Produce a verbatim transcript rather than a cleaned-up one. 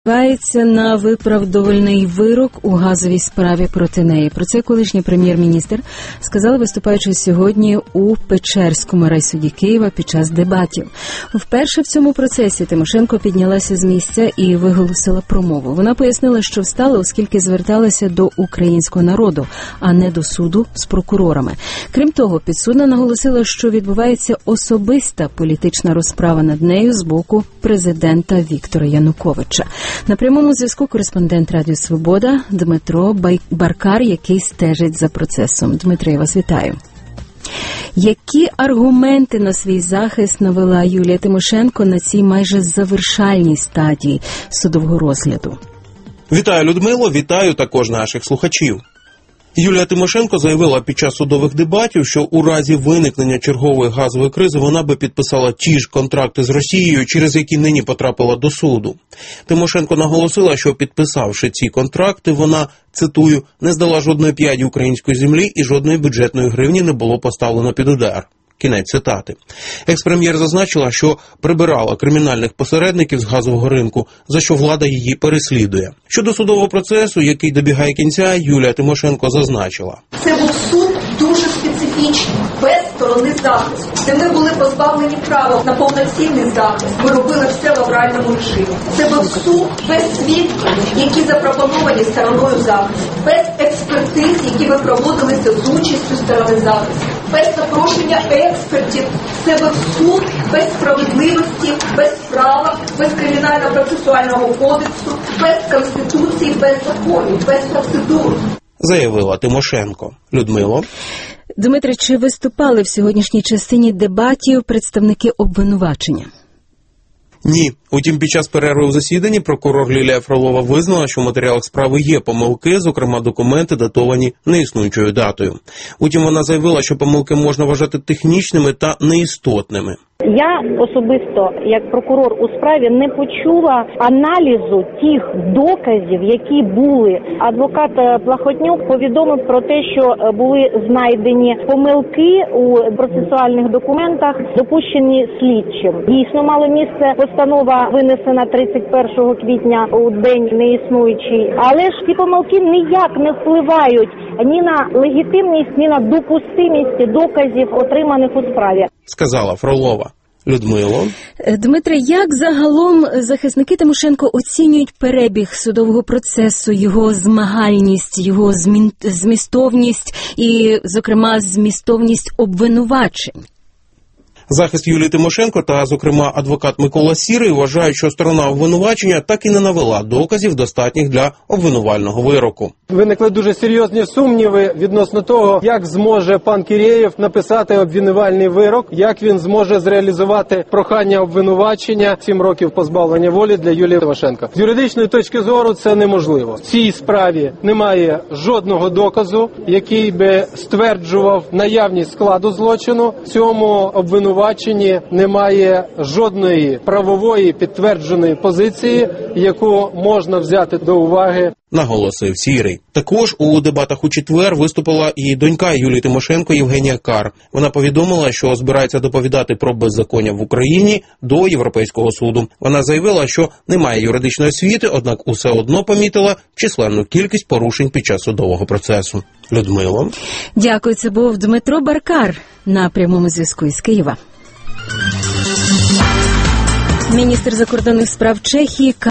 Сподівається на виправдовальний вирок у газовій справі проти неї. Про це колишній прем'єр-міністр сказала, виступаючи сьогодні у Печерському райсуді Києва під час дебатів. Вперше в цьому процесі Тимошенко піднялася з місця і виголосила промову. Вона пояснила, що встала, оскільки зверталася до українського народу, а не до суду з прокурорами. Крім того, підсудна наголосила, що відбувається особиста політична розправа над нею з боку президента Віктора Януковича. На прямому зв'язку кореспондент Радіо Свобода Дмитро Баркар, який стежить за процесом. Дмитро, я вас вітаю. Які аргументи на свій захист навела Юлія Тимошенко на цій майже завершальній стадії судового розгляду? Вітаю, Людмило, вітаю також наших слухачів. Юлія Тимошенко заявила під час судових дебатів, що у разі виникнення чергової газової кризи вона би підписала ті ж контракти з Росією, через які нині потрапила до суду. Тимошенко наголосила, що підписавши ці контракти, вона, цитую, не здала жодної п'яді української землі і жодної бюджетної гривні не було поставлено під удар. Кінець цитати. Екс-прем'єр зазначила, що прибирала кримінальних посередників з газового ринку, за що влада її переслідує. Щодо судового процесу, який добігає кінця, Юлія Тимошенко зазначила. Це був суд дуже специфічний, без сторони захисту, де ми були позбавлені права на повноцінний захист. Ми робили все в авральному режимі. Це був суд без свідків, які запропоновані стороною захисту, без експертиз, які випроводилися з участю сторони захисту, без запрошення експертів. Це був суд без справедливості, без права, без кримінально-процесуального кодексу, без конституції, без законів, без процедур. Заявила Тимошенко. Людмило. Дмитре, чи виступали в сьогоднішній частині дебатів представники обвинувачення? Ні. Утім, під час перерви в засіданні прокурор Лілія Фролова визнала, що в матеріалах справи є помилки, зокрема документи, датовані неіснуючою датою. Утім, вона заявила, що помилки можна вважати технічними та неістотними. Я особисто, як прокурор у справі, не почула аналізу тих доказів, які були. Адвокат Плахотнюк повідомив про те, що були знайдені помилки у процесуальних документах, допущені слідчим. Дійсно, мало місце постанова винесена тридцять першого квітня у день неіснуючий. Але ж ці помилки ніяк не впливають ні на легітимність, ні на допустимість доказів, отриманих у справі. Сказала Фролова. Людмило. Дмитре, як загалом захисники Тимошенко оцінюють перебіг судового процесу, його змагальність, його змін... змістовність і, зокрема, змістовність обвинувачень? Захист Юлії Тимошенко та, зокрема, адвокат Микола Сірий вважають, що сторона обвинувачення так і не навела доказів, достатніх для обвинувального вироку. Виникли дуже серйозні сумніви відносно того, як зможе пан Кірєєв написати обвинувальний вирок, як він зможе зреалізувати прохання обвинувачення сім років позбавлення волі для Юлії Тимошенко. З юридичної точки зору це неможливо. В цій справі немає жодного доказу, який би стверджував наявність складу злочину. В цьому обвинуваченні немає жодної правової підтвердженої позиції, яку можна взяти до уваги. Наголосив Сірий. Також у дебатах у четвер виступила і донька Юлії Тимошенко Євгенія Кар. Вона повідомила, що збирається доповідати про беззаконня в Україні до Європейського суду. Вона заявила, що немає юридичної освіти, однак усе одно помітила численну кількість порушень під час судового процесу. Людмило. Дякую, це був Дмитро Баркар на прямому зв'язку із Києва. Міністр закордонних справ Чехії